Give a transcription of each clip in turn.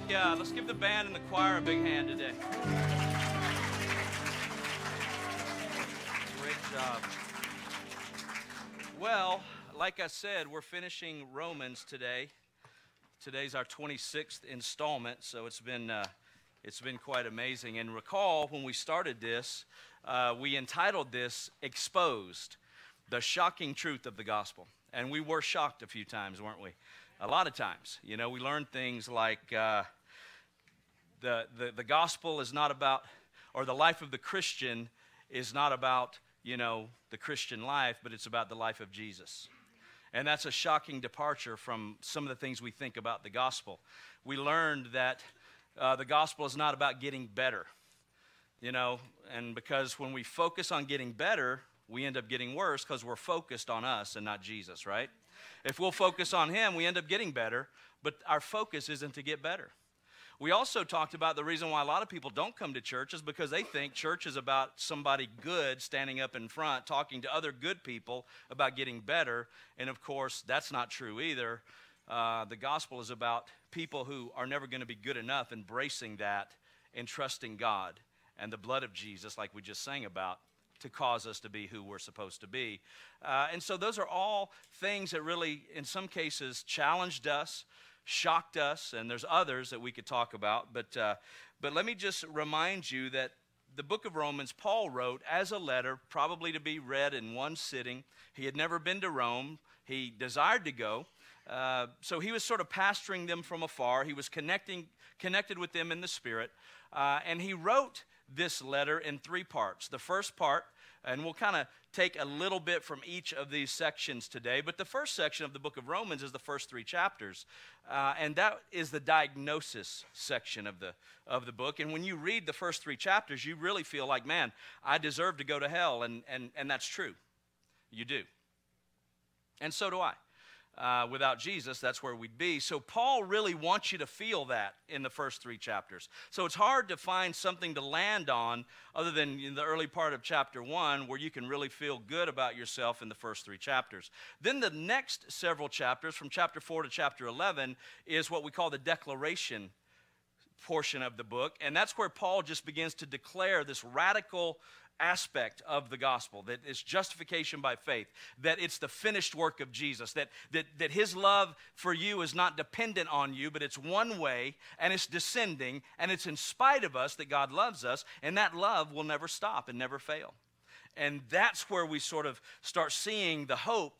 Yeah, let's give the band and the choir a big hand today. Great job. Well, like I said, we're finishing Romans today. Today's our 26th installment, so it's been quite amazing. And recall when we started this, we entitled this "Exposed: The Shocking Truth of the Gospel." And we were shocked a few times, weren't we? A lot of times. You know, we learned things like the gospel is not about, or the life of the Christian is not about, the Christian life, but it's about the life of Jesus. And that's a shocking departure from some of the things we think about the gospel. We learned that the gospel is not about getting better, and because when we focus on getting better, we end up getting worse because we're focused on us and not Jesus, right? If we'll focus on him, we end up getting better, but our focus isn't to get better. We also talked about the reason why a lot of people don't come to church is because they think church is about somebody good standing up in front talking to other good people about getting better, and of course, that's not true either. The gospel is about people who are never going to be good enough, embracing that and trusting God and the blood of Jesus, like we just sang about, to cause us to be who we're supposed to be. And so those are all things that really, in some cases, challenged us, shocked us, and there's others that we could talk about. But let me just remind you that the book of Romans, Paul wrote as a letter, probably to be read in one sitting. He had never been to Rome. He desired to go. So he was sort of pastoring them from afar. He was connected with them in the Spirit. And he wrote this letter in three parts. The first part, and we'll kind of take a little bit from each of these sections today, but the first section of the book of Romans is the first three chapters, and that is the diagnosis section of the book. And when you read the first three chapters, you really feel like, man, I deserve to go to hell, and that's true. You do. And so do I. Without Jesus, that's where we'd be. So Paul really wants you to feel that in the first three chapters. So it's hard to find something to land on other than in the early part of chapter 1 where you can really feel good about yourself in the first three chapters. Then the next several chapters, from chapter 4 to chapter 11, is what we call the declaration portion of the book. And that's where Paul just begins to declare this radical aspect of the gospel, that it's justification by faith, that it's the finished work of Jesus, that his love for you is not dependent on you, but it's one way, and it's descending, and it's in spite of us that God loves us, and that love will never stop and never fail. And that's where we sort of start seeing the hope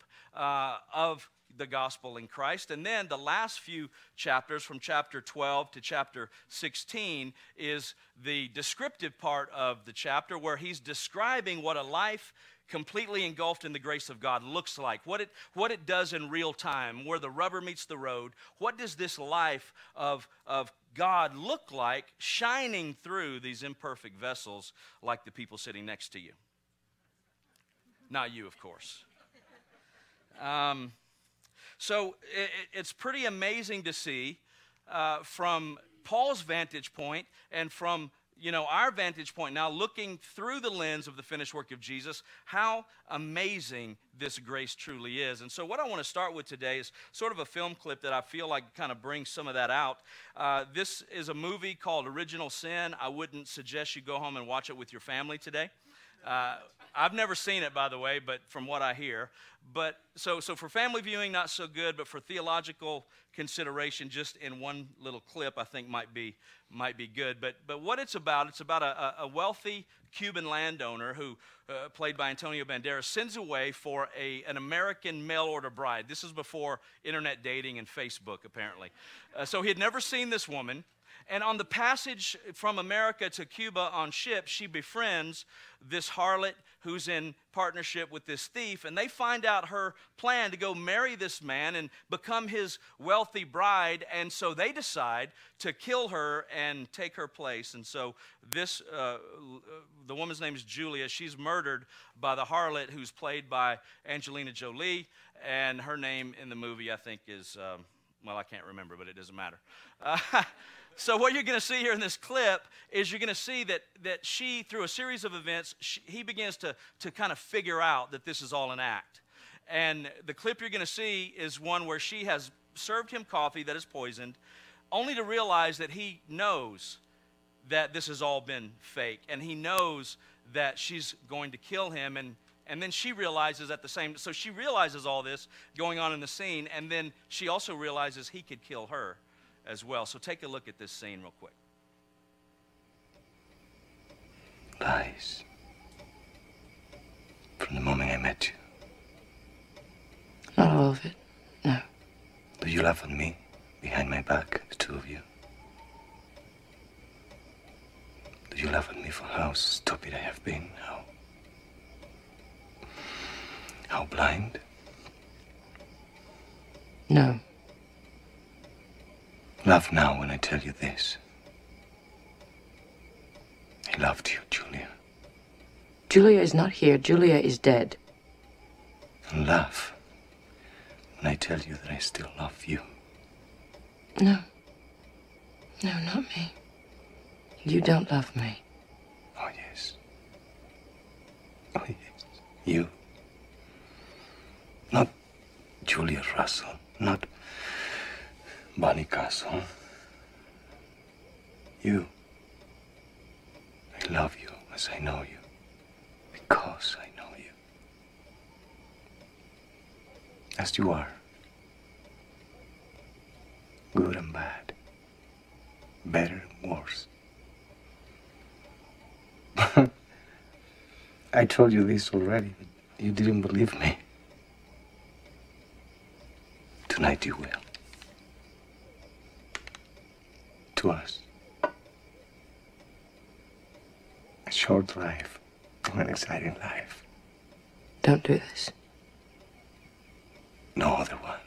of the gospel in Christ. And then the last few chapters, from chapter 12 to chapter 16, is the descriptive part of the chapter where he's describing what a life completely engulfed in the grace of God looks like, what it does in real time, where the rubber meets the road. What does this life of God look like shining through these imperfect vessels like the people sitting next to you? Not you, of course. So it's pretty amazing to see from Paul's vantage point and from our vantage point now, looking through the lens of the finished work of Jesus, how amazing this grace truly is. And so what I want to start with today is sort of a film clip that I feel like kind of brings some of that out. This is a movie called Original Sin. I wouldn't suggest you go home and watch it with your family today. I've never seen it, by the way, but from what I hear. But so for family viewing, not so good, but for theological consideration, just in one little clip, I think might be good. But what it's about a wealthy Cuban landowner who, played by Antonio Banderas, sends away for an American mail-order bride. This is before internet dating and Facebook, apparently. So he had never seen this woman. And on the passage from America to Cuba on ship, she befriends this harlot who's in partnership with this thief, and they find out her plan to go marry this man and become his wealthy bride, and so they decide to kill her and take her place. And so this, the woman's name is Julia. She's murdered by the harlot, who's played by Angelina Jolie, and her name in the movie, I think, is, I can't remember, but it doesn't matter. So what you're going to see here in this clip is you're going to see that she, through a series of events, he begins to kind of figure out that this is all an act. And the clip you're going to see is one where she has served him coffee that is poisoned, only to realize that he knows that this has all been fake, and he knows that she's going to kill him, and then she realizes at the same, so she realizes all this going on in the scene, and then she also realizes he could kill her as well. So take a look at this scene real quick. Lies. From the moment I met you. Not all of it, no. Do you laugh at me behind my back, the two of you? Do you laugh at me for how stupid I have been? How blind? No. Laugh now when I tell you this. I loved you, Julia. Julia is not here. Julia is dead. And laugh when I tell you that I still love you. No. No, not me. You don't love me. Oh, yes. Oh, yes. You. Not Julia Russell. Not Bonnie Castle. You. I love you as I know you. Because I know you. As you are. Good and bad. Better and worse. I told you this already, but you didn't believe me. Tonight you will. To us. A short life, an exciting life. Don't do this. No other one.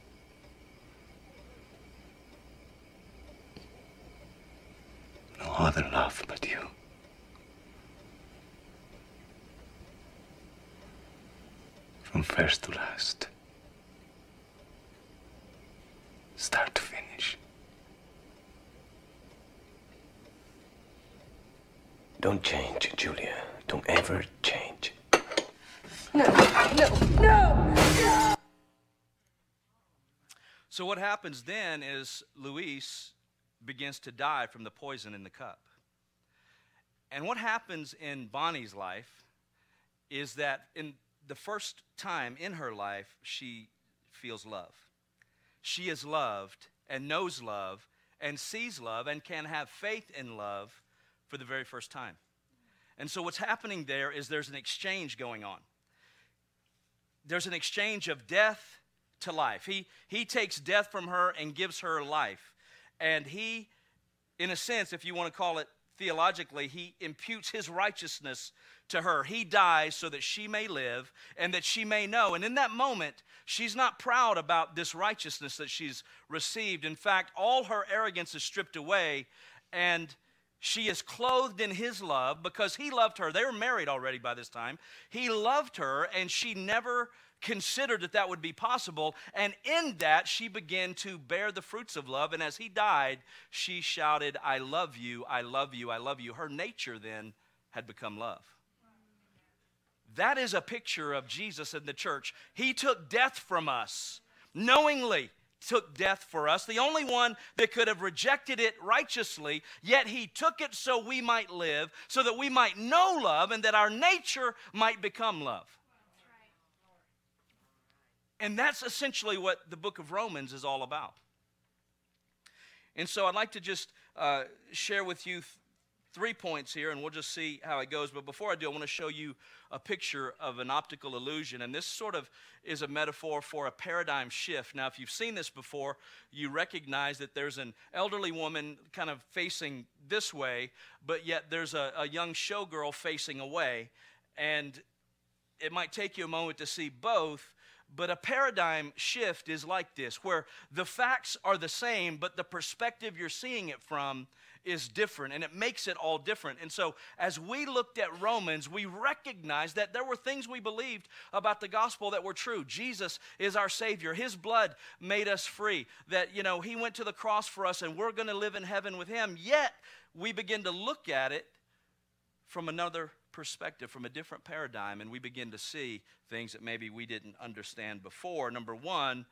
No other love but you. From first to last. Start to finish. Don't change, Julia. Don't ever change. No, no, no! So what happens then is Luis begins to die from the poison in the cup. And what happens in Bonnie's life is that in the first time in her life, she feels love. She is loved and knows love and sees love and can have faith in love for the very first time. And so what's happening there is there's an exchange going on. There's an exchange of death to life. He takes death from her and gives her life. And he, in a sense, if you want to call it theologically, he imputes his righteousness to her. He dies so that she may live and that she may know. And in that moment, she's not proud about this righteousness that she's received. In fact, all her arrogance is stripped away, and she is clothed in his love because he loved her. They were married already by this time. He loved her, and she never considered that that would be possible. And in that, she began to bear the fruits of love. And as he died, she shouted, "I love you, I love you, I love you." Her nature then had become love. That is a picture of Jesus in the church. He took death from us, knowingly took death for us, the only one that could have rejected it righteously, yet he took it so we might live, so that we might know love and that our nature might become love. And that's essentially what the book of Romans is all about. And so I'd like to just share with you 3 points here, and we'll just see how it goes. But before I do, I want to show you a picture of an optical illusion. And this sort of is a metaphor for a paradigm shift. Now, if you've seen this before, you recognize that there's an elderly woman kind of facing this way, but yet there's a young showgirl facing away. And it might take you a moment to see both, but a paradigm shift is like this, where the facts are the same, but the perspective you're seeing it from is different, and it makes it all different. And so as we looked at Romans, we recognized that there were things we believed about the gospel that were true. Jesus is our Savior. His blood made us free. That, He went to the cross for us, and we're going to live in heaven with Him. Yet, we begin to look at it from another perspective, from a different paradigm, and we begin to see things that maybe we didn't understand before. Number one,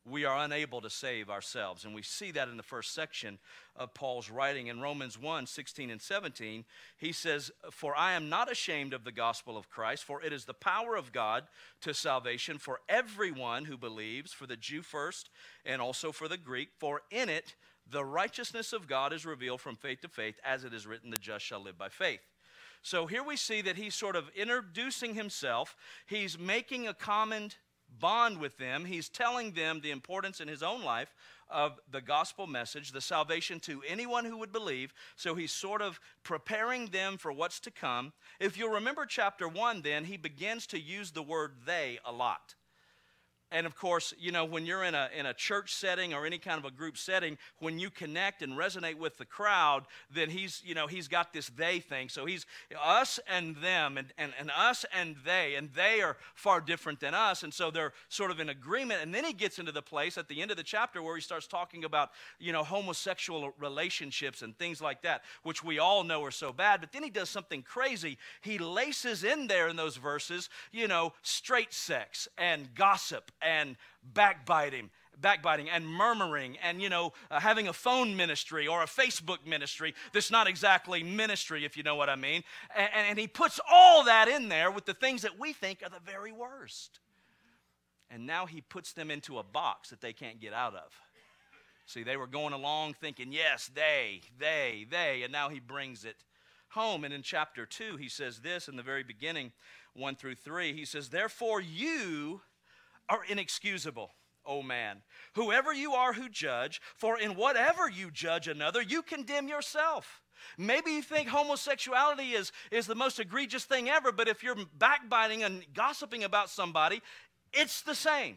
we are unable to save ourselves. And we see that in the first section of Paul's writing. In Romans 1, 16 and 17, he says, "For I am not ashamed of the gospel of Christ, for it is the power of God to salvation for everyone who believes, for the Jew first and also for the Greek. For in it the righteousness of God is revealed from faith to faith, as it is written, the just shall live by faith." So here we see that he's sort of introducing himself. He's making a common bond with them. He's telling them the importance in his own life of the gospel message, the salvation to anyone who would believe. So he's sort of preparing them for what's to come. If you'll remember chapter 1, then, he begins to use the word they a lot. And of course, you know, when you're in a church setting or any kind of a group setting, when you connect and resonate with the crowd, then he's got this they thing. So he's us and them and us and they are far different than us. And so they're sort of in agreement. And then he gets into the place at the end of the chapter where he starts talking about, homosexual relationships and things like that, which we all know are so bad. But then he does something crazy. He laces in there in those verses, straight sex and gossip and backbiting and murmuring and, having a phone ministry or a Facebook ministry that's not exactly ministry, if you know what I mean. And he puts all that in there with the things that we think are the very worst. And now he puts them into a box that they can't get out of. See, they were going along thinking, yes, they, and now he brings it home. And in chapter 2, he says this in the very beginning, 1 through 3. He says, "Therefore you are inexcusable, O man, whoever you are who judge, for in whatever you judge another, you condemn yourself. Maybe you think homosexuality is the most egregious thing ever, but if you're backbiting and gossiping about somebody, it's the same."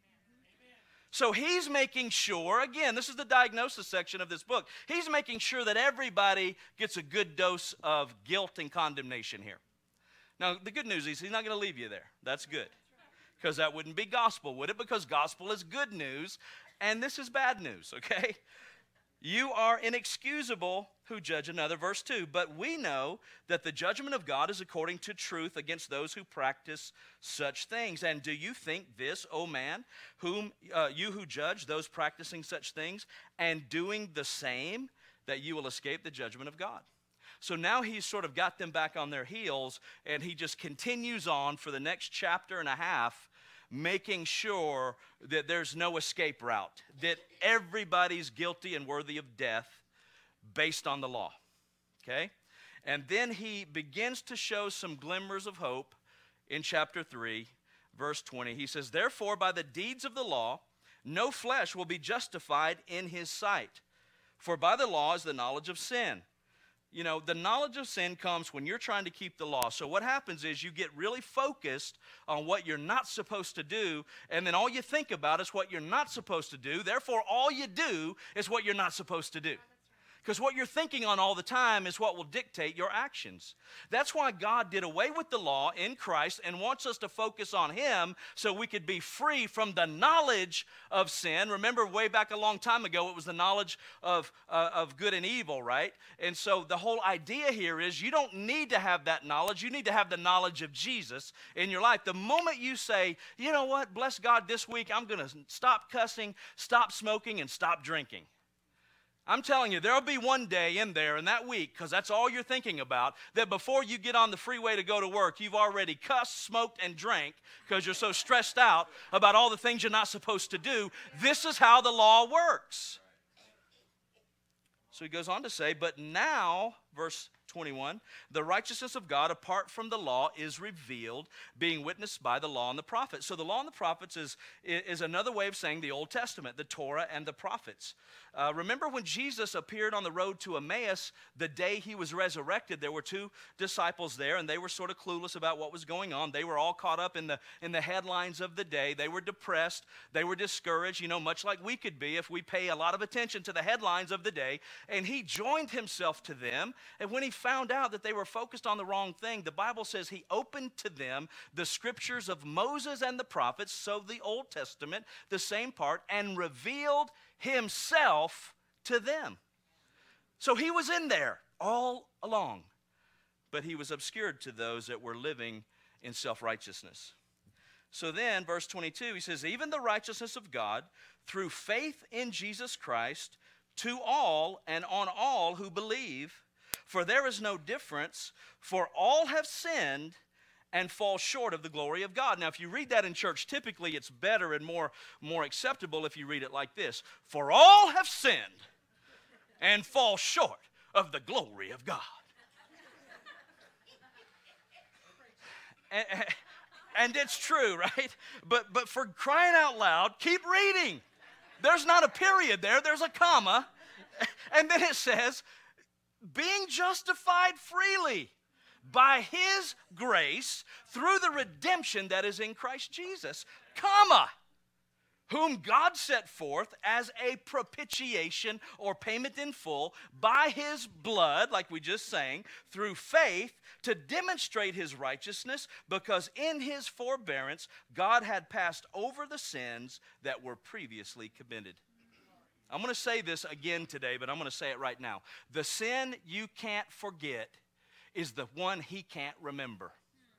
So he's making sure, again, this is the diagnosis section of this book, he's making sure that everybody gets a good dose of guilt and condemnation here. Now, the good news is he's not going to leave you there. That's good. Because that wouldn't be gospel, would it? Because gospel is good news, and this is bad news, okay? "You are inexcusable who judge another." Verse 2, "But we know that the judgment of God is according to truth against those who practice such things. And do you think this, O man, you who judge those practicing such things and doing the same, that you will escape the judgment of God?" So now he's sort of got them back on their heels, and he just continues on for the next chapter and a half, making sure that there's no escape route, that everybody's guilty and worthy of death based on the law, okay? And then he begins to show some glimmers of hope in chapter 3, verse 20. He says, "Therefore, by the deeds of the law, no flesh will be justified in his sight, for by the law is the knowledge of sin." The knowledge of sin comes when you're trying to keep the law. So what happens is you get really focused on what you're not supposed to do, and then all you think about is what you're not supposed to do. Therefore, all you do is what you're not supposed to do. Because what you're thinking on all the time is what will dictate your actions. That's why God did away with the law in Christ and wants us to focus on Him so we could be free from the knowledge of sin. Remember, way back a long time ago, it was the knowledge of good and evil, right? And so the whole idea here is you don't need to have that knowledge. You need to have the knowledge of Jesus in your life. The moment you say, you know what, bless God, this week I'm going to stop cussing, stop smoking, and stop drinking. I'm telling you, there'll be one day in there in that week, because that's all you're thinking about, that before you get on the freeway to go to work, you've already cussed, smoked, and drank because you're so stressed out about all the things you're not supposed to do. This is how the law works. So he goes on to say, "But now," verse 21, "the righteousness of God apart from the law is revealed, being witnessed by the law and the prophets." So the law and the prophets is another way of saying the Old Testament, the Torah and the prophets. Remember when Jesus appeared on the road to Emmaus the day he was resurrected, there were two disciples there, and they were sort of clueless about what was going on. They were all caught up in the headlines of the day. They were depressed. They were discouraged, much like we could be if we pay a lot of attention to the headlines of the day. And he joined himself to them, and when he found out that they were focused on the wrong thing, the Bible says he opened to them the scriptures of Moses and the prophets, so the Old Testament, the same part, and revealed himself to them. So he was in there all along, but he was obscured to those that were living in self-righteousness. So then, verse 22, he says, even the righteousness of God through faith in Jesus Christ to all and on all who believe, for there is no difference, for all have sinned and fall short of the glory of God. Now, if you read that in church, typically it's better and more acceptable if you read it like this. For all have sinned and fall short of the glory of God. And it's true, right? But for crying out loud, keep reading. There's not a period there. There's a comma. And then it says, being justified freely by his grace through the redemption that is in Christ Jesus, comma, whom God set forth as a propitiation or payment in full by his blood, like we just sang, through faith to demonstrate his righteousness, because in his forbearance God had passed over the sins that were previously committed. I'm going to say this again today, but I'm going to say it right now. The sin you can't forget is the one he can't remember.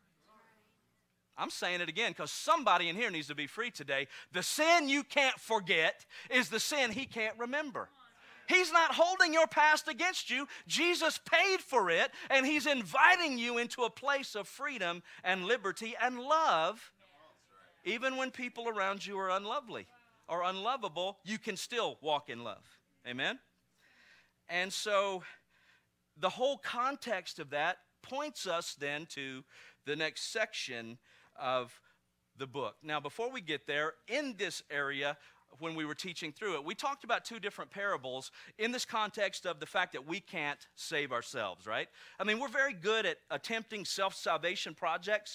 I'm saying it again because somebody in here needs to be free today. The sin you can't forget is the sin he can't remember. He's not holding your past against you. Jesus paid for it, and he's inviting you into a place of freedom and liberty and love. Even when people around you are unlovely or unlovable, you can still walk in love. Amen? And so the whole context of that points us then to the next section of the book. Now, before we get there, in this area, when we were teaching through it, we talked about two different parables in this context of the fact that we can't save ourselves, right? I mean, we're very good at attempting self-salvation projects.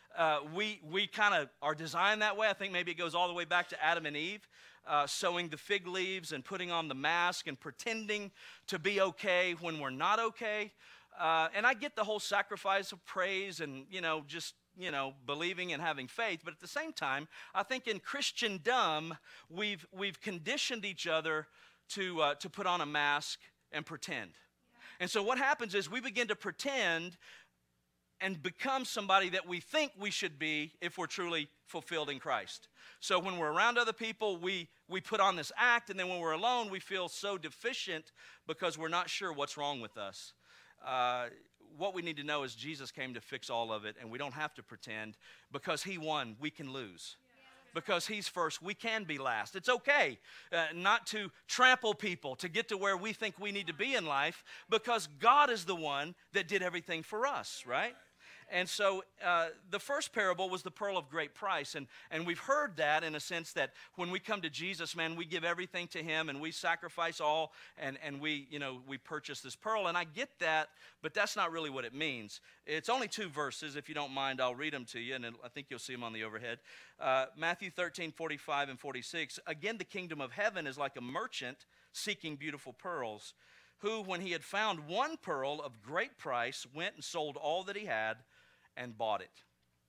We kind of are designed that way. I think maybe it goes all the way back to Adam and Eve, sowing the fig leaves and putting on the mask and pretending to be okay when we're not okay. And I get the whole sacrifice of praise and, believing and having faith. But at the same time, I think in Christendom, we've conditioned each other to put on a mask and pretend. And so what happens is we begin to pretend and become somebody that we think we should be if we're truly fulfilled in Christ. So when we're around other people, we put on this act, and then when we're alone, we feel so deficient because we're not sure what's wrong with us. What we need to know is Jesus came to fix all of it, and we don't have to pretend. Because he won, we can lose. Because he's first, we can be last. It's okay not to trample people to get to where we think we need to be in life, because God is the one that did everything for us, right? And so the first parable was the pearl of great price. And we've heard that in a sense that when we come to Jesus, man, we give everything to him and we sacrifice all and we purchase this pearl. And I get that, but that's not really what it means. It's only 2 verses. If you don't mind, I'll read them to you, and I think you'll see them on the overhead. Matthew 13:45 and 46. Again, the kingdom of heaven is like a merchant seeking beautiful pearls, who, when he had found one pearl of great price, went and sold all that he had and bought it.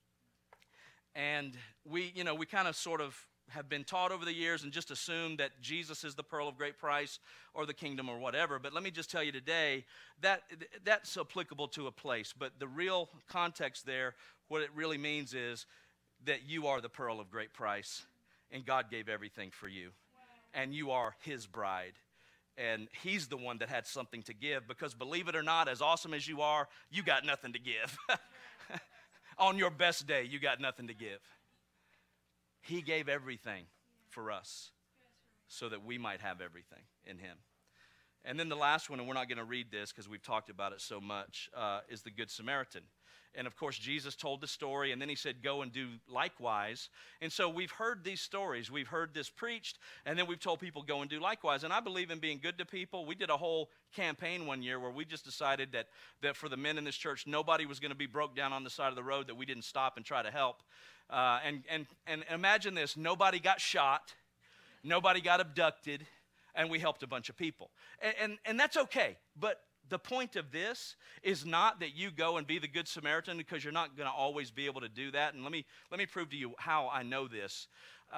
And we kind of sort of have been taught over the years and just assumed that Jesus is the pearl of great price or the kingdom or whatever. But let me just tell you today that that's applicable to a place. But the real context there, what it really means is that you are the pearl of great price, and God gave everything for you. And you are his bride. And he's the one that had something to give, because believe it or not, as awesome as you are, you got nothing to give. On your best day, you got nothing to give. He gave everything for us so that we might have everything in him. And then the last one, and we're not going to read this because we've talked about it so much, is the Good Samaritan. And of course, Jesus told the story, and then he said, go and do likewise. And so we've heard these stories. We've heard this preached, and then we've told people, go and do likewise. And I believe in being good to people. We did a whole campaign one year where we just decided that for the men in this church, nobody was going to be broke down on the side of the road that we didn't stop and try to help. And imagine this, nobody got shot, nobody got abducted, and we helped a bunch of people. And that's okay, but the point of this is not that you go and be the Good Samaritan, because you're not going to always be able to do that. And let me prove to you how I know this.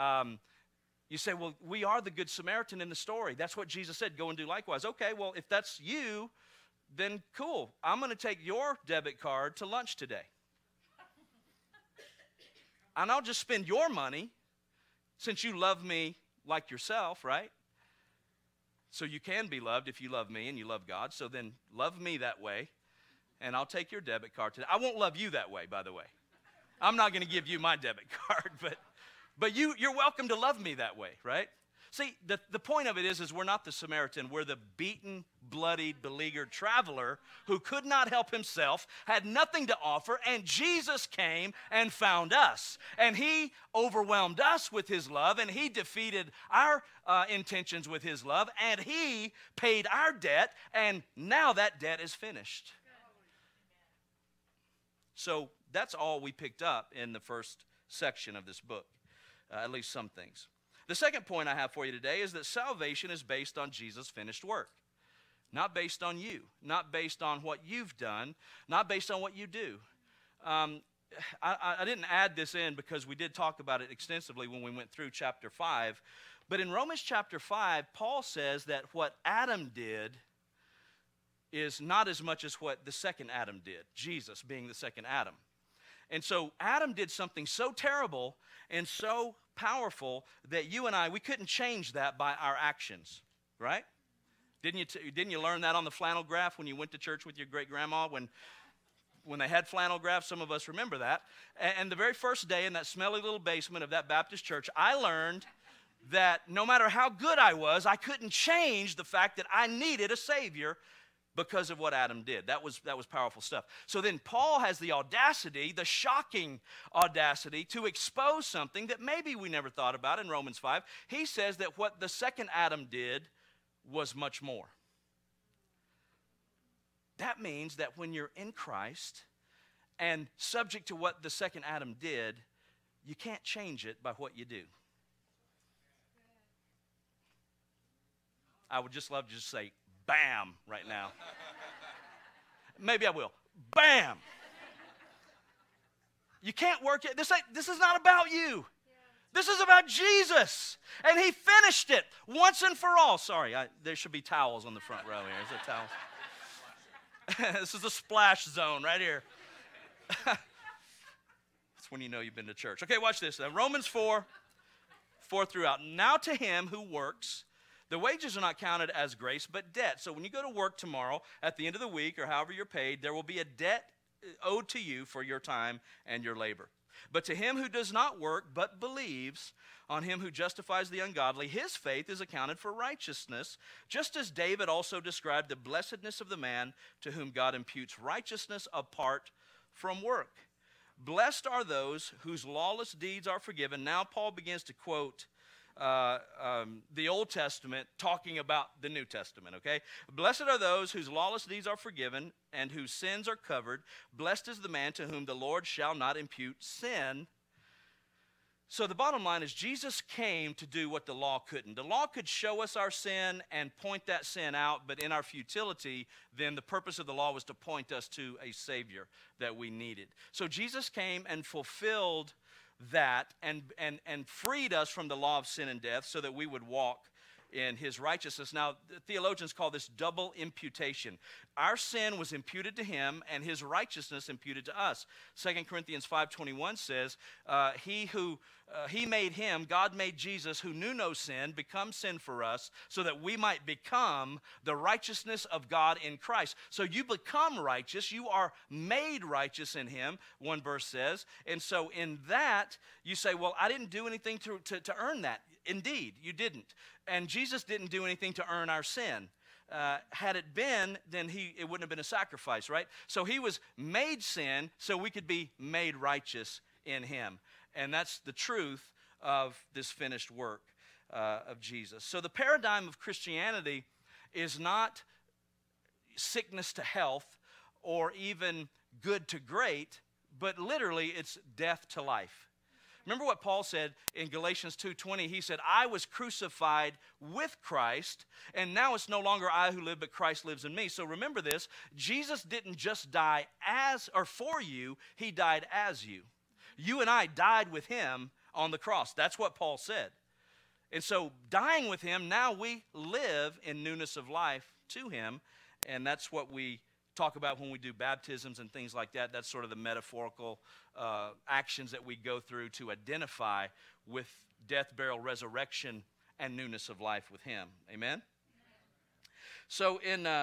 You say, well, we are the Good Samaritan in the story. That's what Jesus said, go and do likewise. Okay, well, if that's you, then cool. I'm going to take your debit card to lunch today. and I'll just spend your money since you love me like yourself, right? So you can be loved if you love me and you love God. So then love me that way, and I'll take your debit card today. I won't love you that way, by the way. I'm not going to give you my debit card, but you're welcome to love me that way, right? See, the point of it is we're not the Samaritan. We're the beaten, bloodied, beleaguered traveler who could not help himself, had nothing to offer, and Jesus came and found us. And he overwhelmed us with his love, and he defeated our intentions with his love, and he paid our debt, and now that debt is finished. So that's all we picked up in the first section of this book, at least some things. The second point I have for you today is that salvation is based on Jesus' finished work. Not based on you, not based on what you've done, not based on what you do. I didn't add this in because we did talk about it extensively when we went through chapter 5. But in Romans chapter 5, Paul says that what Adam did is not as much as what the second Adam did, Jesus being the second Adam. And so Adam did something so terrible and so powerful that you and I, we couldn't change that by our actions, right? Didn't you learn that on the flannel graph when you went to church with your great-grandma when they had flannel graphs? Some of us remember that. And the very first day in that smelly little basement of that Baptist church, I learned that no matter how good I was, I couldn't change the fact that I needed a Savior because of what Adam did. That was powerful stuff. So then Paul has the audacity, the shocking audacity, to expose something that maybe we never thought about in Romans 5. He says that what the second Adam did was much more. That means that when you're in Christ and subject to what the second Adam did, you can't change it by what you do. I would just love to just say, bam, right now. Maybe I will. Bam. You can't work it. This is not about you. This is about Jesus. And he finished it once and for all. Sorry, there should be towels on the front row here. Is there towels? This is the splash zone right here. That's when you know you've been to church. Okay, watch this. Romans 4 throughout. Now to him who works, the wages are not counted as grace, but debt. So when you go to work tomorrow, at the end of the week, or however you're paid, there will be a debt owed to you for your time and your labor. But to him who does not work, but believes on him who justifies the ungodly, his faith is accounted for righteousness, just as David also described the blessedness of the man to whom God imputes righteousness apart from work. Blessed are those whose lawless deeds are forgiven. Now Paul begins to quote the Old Testament talking about the New Testament, okay? Blessed are those whose lawless deeds are forgiven and whose sins are covered. Blessed is the man to whom the Lord shall not impute sin. So the bottom line is Jesus came to do what the law couldn't. The law could show us our sin and point that sin out, but in our futility, then the purpose of the law was to point us to a Savior that we needed. So Jesus came and fulfilled that and freed us from the law of sin and death so that we would walk in his righteousness. Now, the theologians call this double imputation. Our sin was imputed to him and his righteousness imputed to us. 2 Corinthians 5:21 says, he made him, God made Jesus, who knew no sin, become sin for us so that we might become the righteousness of God in Christ. So you become righteous. You are made righteous in him, one verse says. And so in that, you say, well, I didn't do anything to earn that. Indeed, you didn't. And Jesus didn't do anything to earn our sin. Had it been, then it wouldn't have been a sacrifice, right? So he was made sin so we could be made righteous in him. And that's the truth of this finished work of Jesus. So the paradigm of Christianity is not sickness to health or even good to great, but literally it's death to life. Remember what Paul said in Galatians 2:20. He said, I was crucified with Christ, and now it's no longer I who live, but Christ lives in me. So remember this, Jesus didn't just die as or for you, he died as you. You and I died with him on the cross. That's what Paul said. And so dying with him, now we live in newness of life to him, and that's what we talk about when we do baptisms and things like that. That's sort of the metaphorical actions that we go through to identify with death, burial, resurrection, and newness of life with him. Amen? So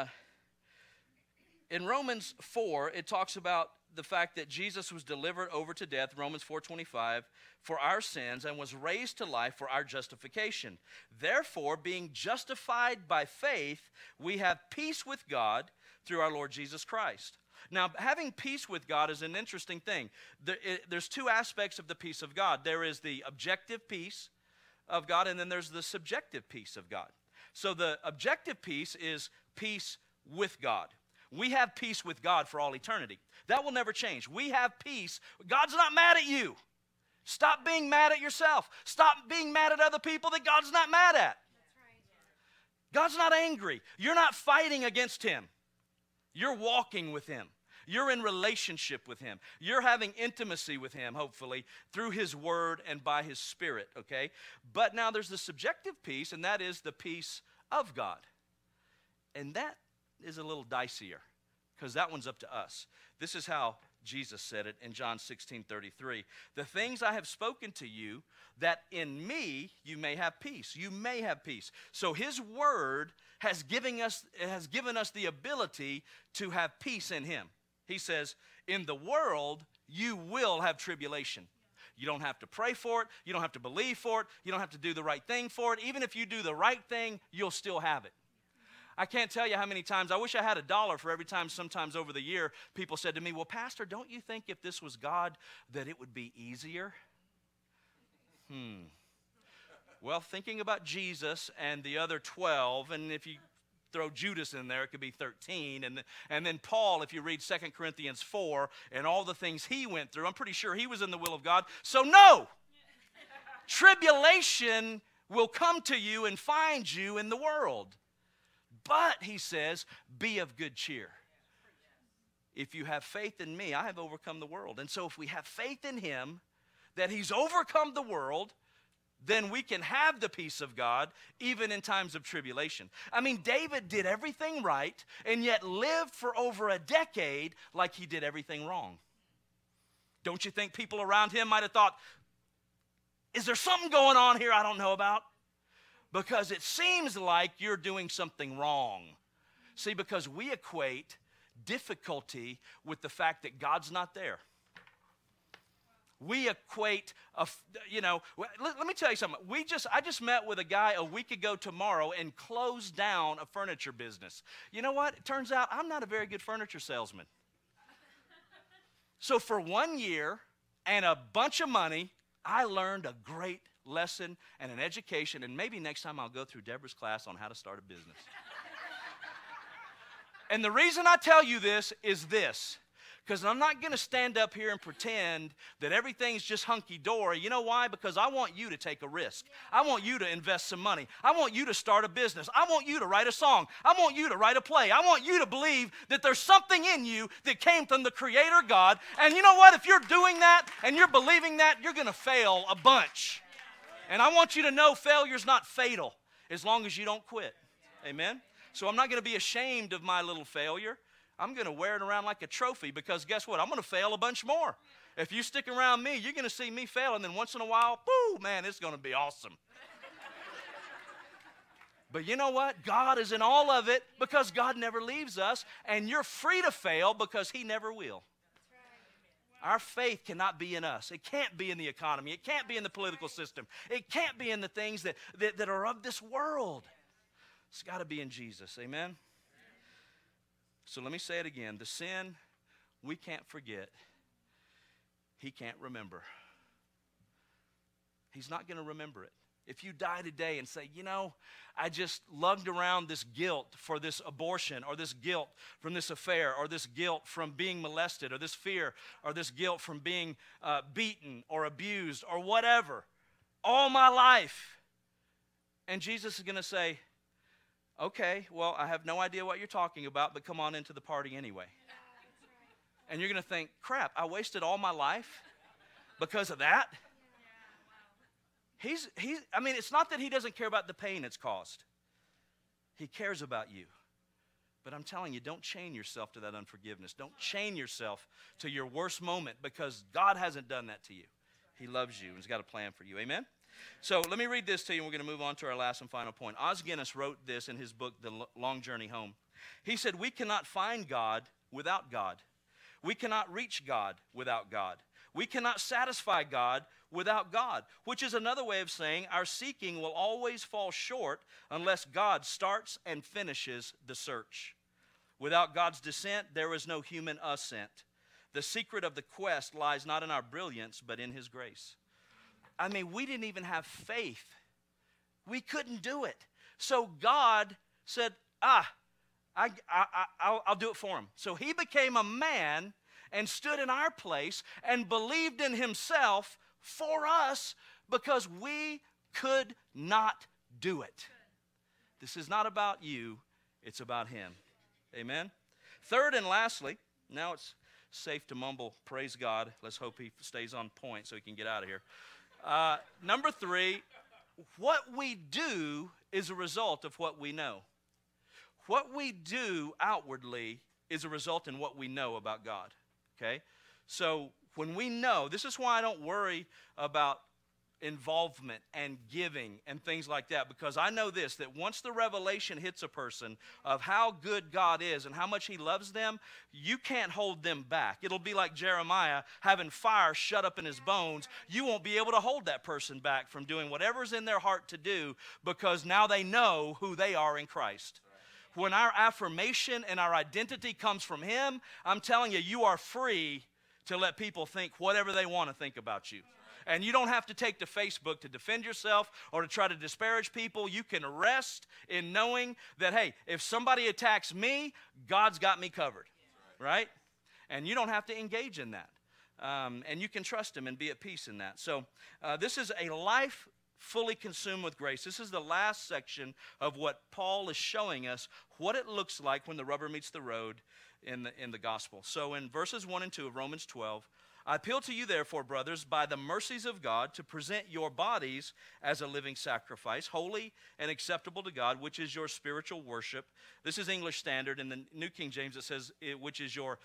in Romans 4, it talks about the fact that Jesus was delivered over to death, Romans 4:25, for our sins and was raised to life for our justification. Therefore, being justified by faith, we have peace with God through our Lord Jesus Christ. Now, having peace with God is an interesting thing. There's two aspects of the peace of God. There is the objective peace of God, and then there's the subjective peace of God. So the objective peace is peace with God. We have peace with God for all eternity. That will never change. We have peace. God's not mad at you. Stop being mad at yourself. Stop being mad at other people that God's not mad at. God's not angry. You're not fighting against him. You're walking with him. You're in relationship with him. You're having intimacy with him, hopefully, through his word and by his spirit, okay? But now there's the subjective peace, and that is the peace of God. And that is a little dicier, because that one's up to us. This is how Jesus said it in John 16:33. The things I have spoken to you, that in me you may have peace. You may have peace. So his word has given us the ability to have peace in him. He says, in the world, you will have tribulation. You don't have to pray for it. You don't have to believe for it. You don't have to do the right thing for it. Even if you do the right thing, you'll still have it. I can't tell you how many times, I wish I had $1 for every time sometimes over the year people said to me, well, Pastor, don't you think if this was God that it would be easier? Well, thinking about Jesus and the other 12, and if you throw Judas in there, it could be 13. And then Paul, if you read 2 Corinthians 4 and all the things he went through, I'm pretty sure he was in the will of God. So no, tribulation will come to you and find you in the world. But, he says, be of good cheer. If you have faith in me, I have overcome the world. And so if we have faith in him, that he's overcome the world, then we can have the peace of God even in times of tribulation. I mean, David did everything right and yet lived for over a decade like he did everything wrong. Don't you think people around him might have thought, is there something going on here I don't know about? Because it seems like you're doing something wrong. See, because we equate difficulty with the fact that God's not there. We equate, let me tell you something. I just met with a guy a week ago tomorrow and closed down a furniture business. You know what? It turns out I'm not a very good furniture salesman. So for 1 year and a bunch of money, I learned a great lesson and an education, and maybe next time I'll go through Deborah's class on how to start a business. And the reason I tell you this is this, because I'm not going to stand up here and pretend that everything's just hunky-dory. You know why? Because I want you to take a risk. I want you to invest some money. I want you to start a business. I want you to write a song. I want you to write a play. I want you to believe that there's something in you that came from the Creator God. And you know what? If you're doing that and you're believing that, you're going to fail a bunch. And I want you to know failure's not fatal as long as you don't quit. Amen? So I'm not going to be ashamed of my little failure. I'm going to wear it around like a trophy, because guess what? I'm going to fail a bunch more. If you stick around me, you're going to see me fail, and then once in a while, boo, man, it's going to be awesome. But you know what? God is in all of it because God never leaves us, and you're free to fail because he never will. Our faith cannot be in us. It can't be in the economy. It can't be in the political system. It can't be in the things that are of this world. It's got to be in Jesus. Amen? So let me say it again. The sin we can't forget, he can't remember. He's not going to remember it. If you die today and say, I just lugged around this guilt for this abortion, or this guilt from this affair, or this guilt from being molested, or this fear, or this guilt from being beaten or abused or whatever, all my life. And Jesus is going to say, okay, well, I have no idea what you're talking about, but come on into the party anyway. And you're going to think, crap, I wasted all my life because of that? It's not that he doesn't care about the pain it's caused. He cares about you. But I'm telling you, don't chain yourself to that unforgiveness. Don't chain yourself to your worst moment, because God hasn't done that to you. He loves you and has got a plan for you. Amen? So let me read this to you, and we're going to move on to our last and final point. Os Guinness wrote this in his book, The Long Journey Home. He said, we cannot find God without God. We cannot reach God without God. We cannot satisfy God without God, which is another way of saying our seeking will always fall short unless God starts and finishes the search. Without God's descent, there is no human ascent. The secret of the quest lies not in our brilliance, but in His grace. I mean, we didn't even have faith. We couldn't do it. So God said, I'll do it for him. So He became a man and stood in our place and believed in Himself for us because we could not do it. This is not about you, it's about Him. Amen? Third and lastly, now it's safe to mumble, praise God. Let's hope he stays on point so he can get out of here. Number 3, what we do is a result of what we know. What we do outwardly is a result in what we know about God. Okay? So when we know, this is why I don't worry about involvement and giving and things like that, because I know this, that once the revelation hits a person of how good God is and how much He loves them, you can't hold them back. It'll be like Jeremiah having fire shut up in his bones. You won't be able to hold that person back from doing whatever's in their heart to do, because now they know who they are in Christ. When our affirmation and our identity comes from Him, I'm telling you, you are free to let people think whatever they want to think about you. And you don't have to take to Facebook to defend yourself or to try to disparage people. You can rest in knowing that, hey, if somebody attacks me, God's got me covered, right? And you don't have to engage in that. And you can trust Him and be at peace in that. So this is a life fully consumed with grace. This is the last section of what Paul is showing us, what it looks like when the rubber meets the road in the gospel. So in verses 1 and 2 of Romans 12, I appeal to you, therefore, brothers, by the mercies of God, to present your bodies as a living sacrifice, holy and acceptable to God, which is your spiritual worship. This is English Standard. In the New King James, it says, which is your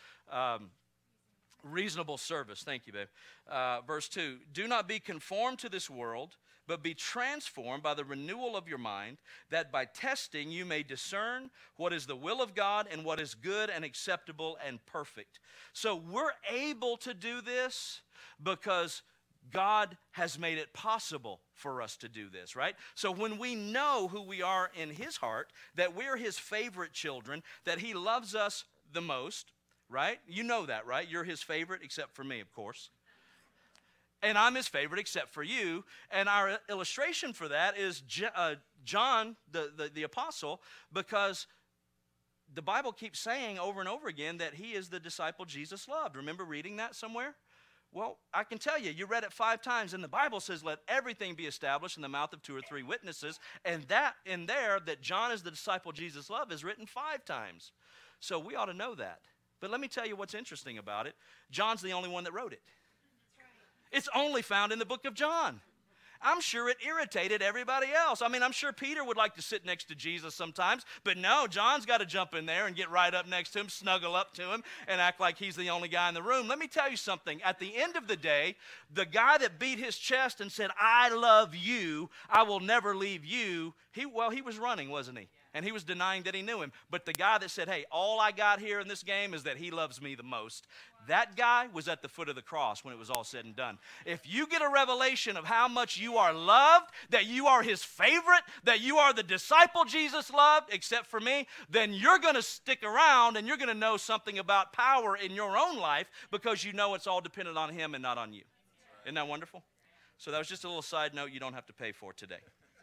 reasonable service. Thank you, babe. Verse 2, do not be conformed to this world, but be transformed by the renewal of your mind, that by testing you may discern what is the will of God and what is good and acceptable and perfect. So we're able to do this because God has made it possible for us to do this, right? So when we know who we are in His heart, that we're His favorite children, that He loves us the most, right? You know that, right? You're His favorite, except for me, of course. And I'm His favorite except for you. And our illustration for that is John, the apostle, because the Bible keeps saying over and over again that he is the disciple Jesus loved. Remember reading that somewhere? Well, I can tell you read it 5 times, and the Bible says, let everything be established in the mouth of 2 or 3 witnesses. And that in there, that John is the disciple Jesus loved, is written 5 times. So we ought to know that. But let me tell you what's interesting about it. John's the only one that wrote it. It's only found in the book of John. I'm sure it irritated everybody else. I mean, I'm sure Peter would like to sit next to Jesus sometimes, but no, John's got to jump in there and get right up next to him, snuggle up to him, and act like he's the only guy in the room. Let me tell you something. At the end of the day, the guy that beat his chest and said, I love you, I will never leave you, he was running, wasn't he? And he was denying that he knew him. But the guy that said, hey, all I got here in this game is that he loves me the most, that guy was at the foot of the cross when it was all said and done. If you get a revelation of how much you are loved, that you are His favorite, that you are the disciple Jesus loved, except for me, then you're going to stick around and you're going to know something about power in your own life because you know it's all dependent on Him and not on you. Isn't that wonderful? So that was just a little side note you don't have to pay for today.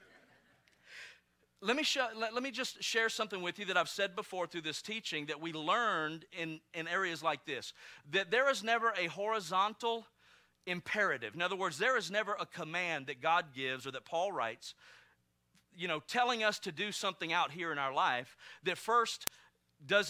Let me just share something with you that I've said before through this teaching that we learned in areas like this. That there is never a horizontal imperative. In other words, there is never a command that God gives or that Paul writes, telling us to do something out here in our life that first doesn't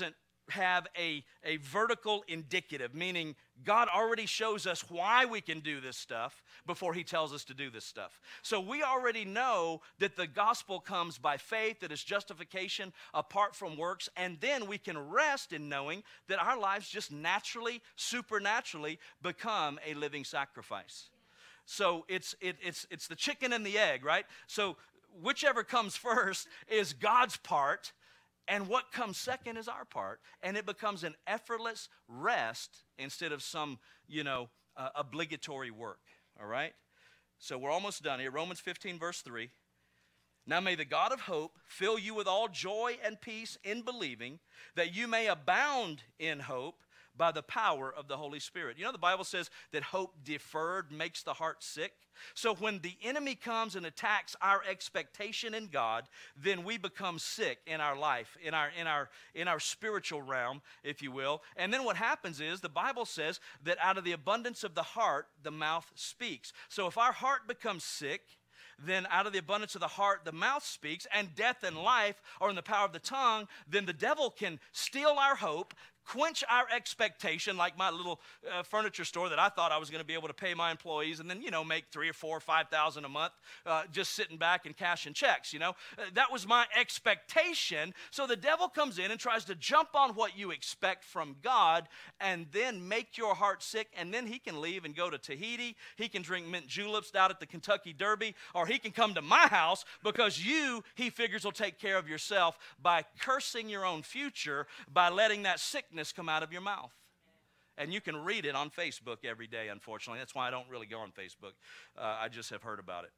have a vertical indicative, meaning God already shows us why we can do this stuff before he tells us to do this stuff. So we already know that the gospel comes by faith, that is justification apart from works, and then we can rest in knowing that our lives just naturally, supernaturally become a living sacrifice. So it's the chicken and the egg, right? So whichever comes first is God's part, and what comes second is our part, and it becomes an effortless rest instead of some, obligatory work, all right? So we're almost done here. Romans 15, verse 3. Now may the God of hope fill you with all joy and peace in believing, that you may abound in hope by the power of the Holy Spirit. You know, the Bible says that hope deferred makes the heart sick. So when the enemy comes and attacks our expectation in God, then we become sick in our life, in our spiritual realm, if you will. And then what happens is the Bible says that out of the abundance of the heart, the mouth speaks. So if our heart becomes sick, then out of the abundance of the heart, the mouth speaks, and death and life are in the power of the tongue, then the devil can steal our hope, quench our expectation, like my little furniture store that I thought I was going to be able to pay my employees and then, make $3,000 or $4,000 or $5,000 a month just sitting back and cashing checks, That was my expectation. So the devil comes in and tries to jump on what you expect from God and then make your heart sick, and then he can leave and go to Tahiti. He can drink mint juleps out at the Kentucky Derby, or he can come to my house because he figures will take care of yourself by cursing your own future by letting that sickness come out of your mouth. And you can read it on Facebook every day, unfortunately. That's why I don't really go on Facebook. I just have heard about it.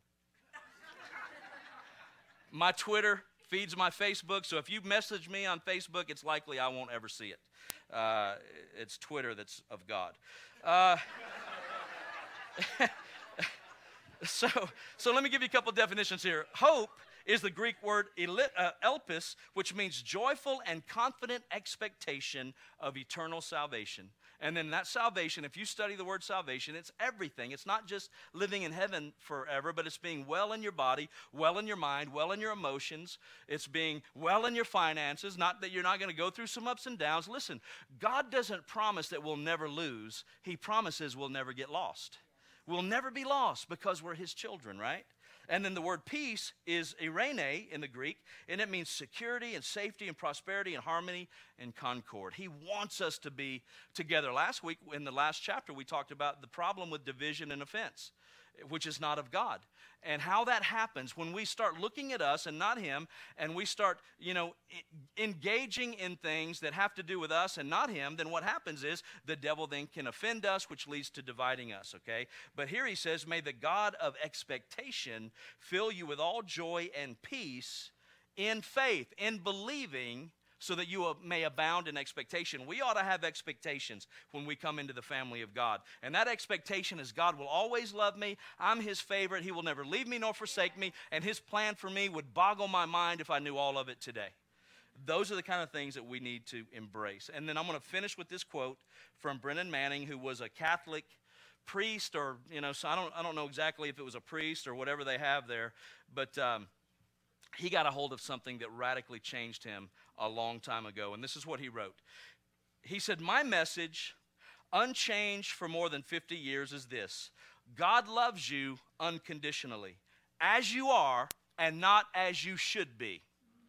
My Twitter feeds my Facebook, so if you message me on Facebook, it's likely I won't ever see it. It's Twitter that's of God. So let me give you a couple definitions here. Hope is the Greek word elpis, which means joyful and confident expectation of eternal salvation. And then that salvation, if you study the word salvation, it's everything. It's not just living in heaven forever, but it's being well in your body, well in your mind, well in your emotions. It's being well in your finances, not that you're not going to go through some ups and downs. Listen, God doesn't promise that we'll never lose. He promises we'll never get lost. We'll never be lost because we're his children, right? And then the word peace is eirene in the Greek, and it means security and safety and prosperity and harmony and concord. He wants us to be together. Last week, in the last chapter, we talked about the problem with division and offense, which is not of God. And how that happens when we start looking at us and not him, and we start, engaging in things that have to do with us and not him, then what happens is the devil then can offend us, which leads to dividing us, okay? But here he says, may the God of expectation fill you with all joy and peace in faith, in believing, so that you may abound in expectation. We ought to have expectations when we come into the family of God. And that expectation is God will always love me. I'm his favorite. He will never leave me nor forsake me. And his plan for me would boggle my mind if I knew all of it today. Those are the kind of things that we need to embrace. And then I'm going to finish with this quote from Brennan Manning, who was a Catholic priest, or, so I don't know exactly if it was a priest or whatever they have there, but he got a hold of something that radically changed him a long time ago, and this is what he wrote. He said, my message, unchanged for more than 50 years, is this: God loves you unconditionally, as you are and not as you should be.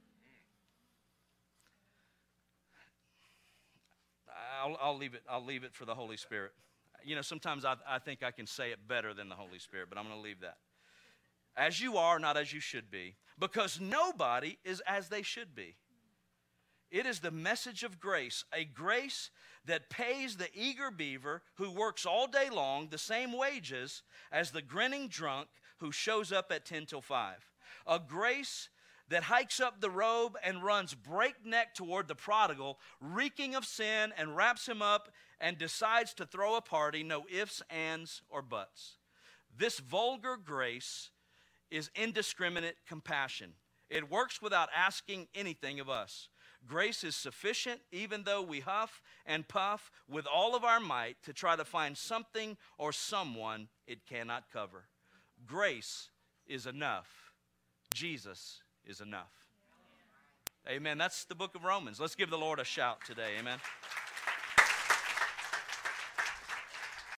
I'll leave it for the Holy Spirit. Sometimes I think I can say it better than the Holy Spirit, but I'm going to leave that. As you are, not as you should be, because nobody is as they should be. It is the message of grace, a grace that pays the eager beaver who works all day long the same wages as the grinning drunk who shows up at 10 till 5. A grace that hikes up the robe and runs breakneck toward the prodigal, reeking of sin, and wraps him up and decides to throw a party, no ifs, ands, or buts. This vulgar grace is indiscriminate compassion. It works without asking anything of us. Grace is sufficient even though we huff and puff with all of our might to try to find something or someone it cannot cover. Grace is enough. Jesus is enough. Amen. That's the book of Romans. Let's give the Lord a shout today. Amen.